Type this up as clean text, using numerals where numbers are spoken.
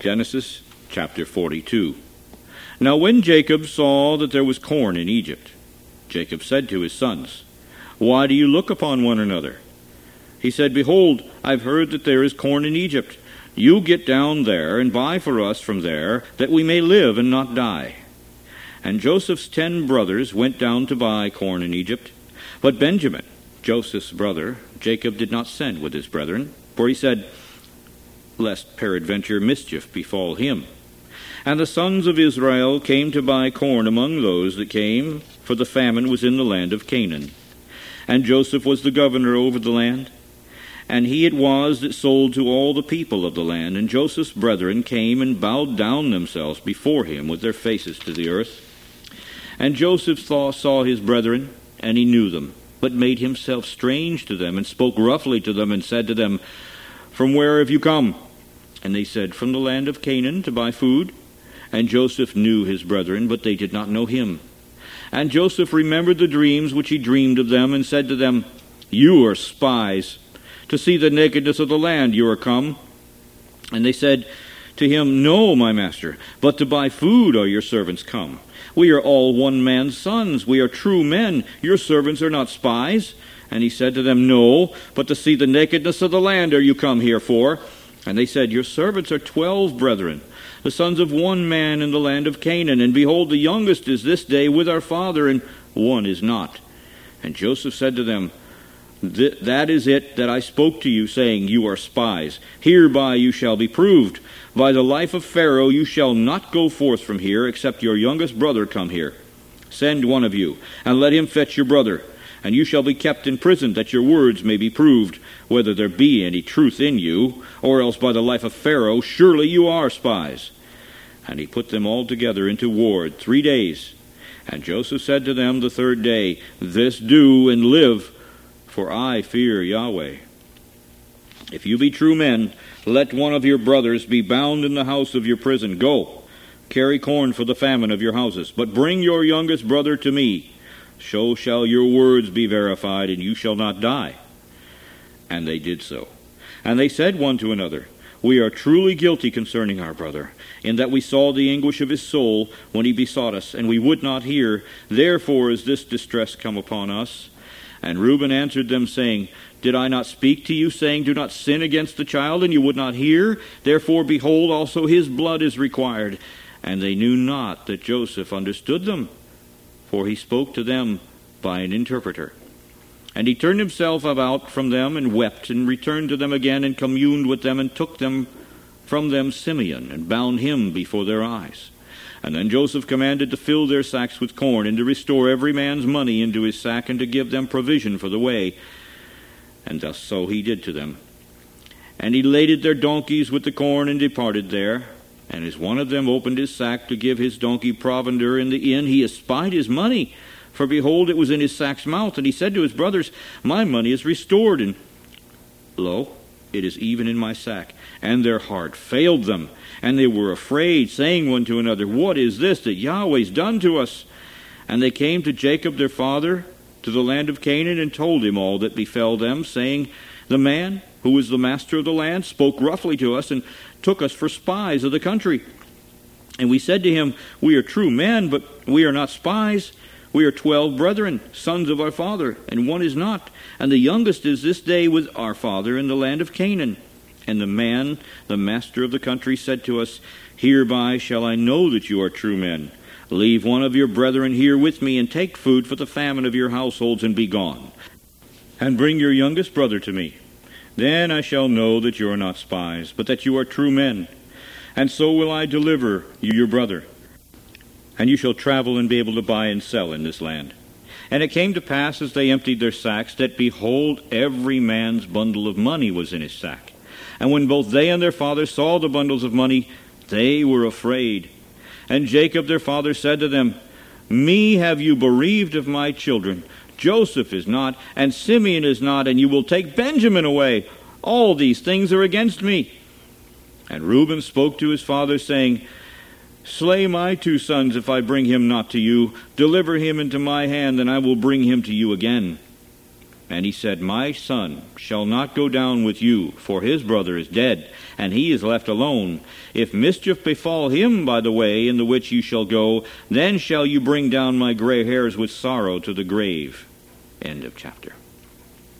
Genesis chapter 42. Now when Jacob saw that there was corn in Egypt, Jacob said to his sons, "Why do you look upon one another?" He said, "Behold, I've heard that there is corn in Egypt. You get down there and buy for us from there, that we may live and not die." And Joseph's 10 brothers went down to buy corn in Egypt. But Benjamin, Joseph's brother, Jacob did not send with his brethren, for he said, "Lest peradventure mischief befall him." And the sons of Israel came to buy corn among those that came, for the famine was in the land of Canaan. And Joseph was the governor over the land, and he it was that sold to all the people of the land. And Joseph's brethren came and bowed down themselves before him with their faces to the earth. And Joseph saw his brethren, and he knew them, but made himself strange to them, and spoke roughly to them, and said to them, "From where have you come?" And they said, "From the land of Canaan, to buy food." And Joseph knew his brethren, but they did not know him. And Joseph remembered the dreams which he dreamed of them, and said to them, "You are spies. To see the nakedness of the land you are come." And they said to him, "No, my master, but to buy food are your servants come. We are all one man's sons. We are true men. Your servants are not spies." And he said to them, "No, but to see the nakedness of the land are you come here for." And they said, "Your servants are 12 brethren, the sons of one man in the land of Canaan. And behold, the youngest is this day with our father, and one is not." And Joseph said to them, "That is it that I spoke to you, saying, You are spies. Hereby you shall be proved. By the life of Pharaoh you shall not go forth from here, except your youngest brother come here. Send one of you, and let him fetch your brother. And you shall be kept in prison, that your words may be proved, whether there be any truth in you, or else by the life of Pharaoh, surely you are spies." And he put them all together into ward 3 days. And Joseph said to them the 3rd day, "This do, and live, for I fear Yahweh. If you be true men, let one of your brothers be bound in the house of your prison. Go, carry corn for the famine of your houses, but bring your youngest brother to me. So shall your words be verified, and you shall not die." And they did so. And they said one to another, "We are truly guilty concerning our brother, in that we saw the anguish of his soul when he besought us, and we would not hear. Therefore is this distress come upon us." And Reuben answered them, saying, "Did I not speak to you, saying, Do not sin against the child, and you would not hear? Therefore, behold, also his blood is required." And they knew not that Joseph understood them, for he spoke to them by an interpreter. And he turned himself about from them, and wept, and returned to them again, and communed with them, and took them from them Simeon, and bound him before their eyes. And then Joseph commanded to fill their sacks with corn, and to restore every man's money into his sack, and to give them provision for the way. And thus so he did to them. And he laded their donkeys with the corn, and departed there. And as one of them opened his sack to give his donkey provender in the inn, he espied his money. For behold, it was in his sack's mouth. And he said to his brothers, "My money is restored, and lo, it is even in my sack." And their heart failed them, and they were afraid, saying one to another, "What is this that Yahweh's done to us?" And they came to Jacob their father, to the land of Canaan, and told him all that befell them, saying, "The man who was the master of the land spoke roughly to us, and took us for spies of the country. And we said to him, We are true men, but we are not spies. We are 12 brethren, sons of our father, and one is not. And the youngest is this day with our father in the land of Canaan." And the man, the master of the country, said to us, "Hereby shall I know that you are true men. Leave one of your brethren here with me, and take food for the famine of your households, and be gone. And bring your youngest brother to me. Then I shall know that you are not spies, but that you are true men. And so will I deliver you your brother. And you shall travel and be able to buy and sell in this land." And it came to pass, as they emptied their sacks, that behold, every man's bundle of money was in his sack. And when both they and their father saw the bundles of money, they were afraid. And Jacob their father said to them, "Me have you bereaved of my children. Joseph is not, and Simeon is not, and you will take Benjamin away. All these things are against me." And Reuben spoke to his father, saying, "Slay my 2 sons if I bring him not to you. Deliver him into my hand, and I will bring him to you again." And he said, My son shall not go down with you, for his brother is dead, and he is left alone. If mischief befall him by the way in the which you shall go, then shall you bring down my gray hairs with sorrow to the grave. End of chapter.